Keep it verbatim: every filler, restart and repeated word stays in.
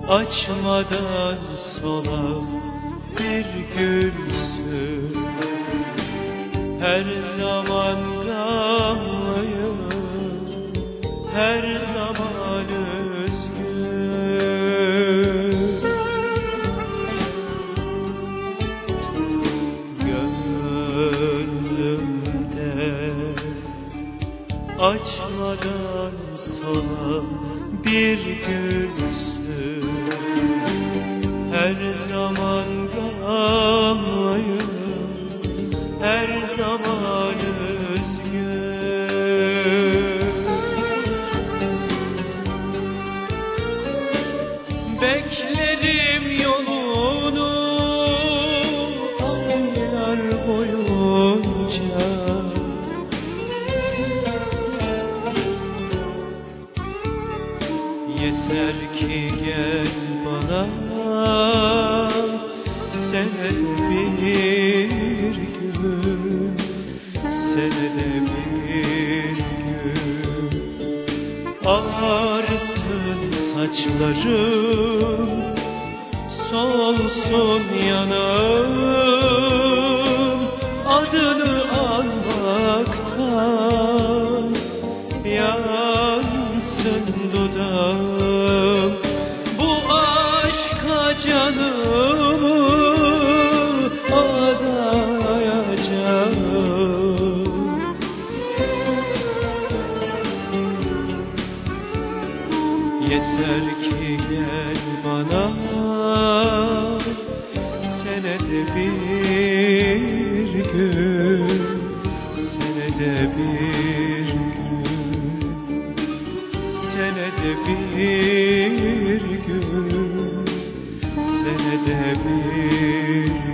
Açmadan sola bir gülsün, her zaman gamlıyım, her zaman üzgün. Gönlümde açmadan sola bir gülsün, her zaman gamlıyım, her zaman üzgün. Beklerim yolunu aylar boyunca, yeter ki gel bana senede bir gün, senede bir gün. Ağarsın saçlarım, solsun yanağım, adını anmaktan yansın dudağım. Bu aşka canımı adayacağım. Yeter ki gel bana senede bir gün, senede bir gün, senede bir gün, senede bir gün.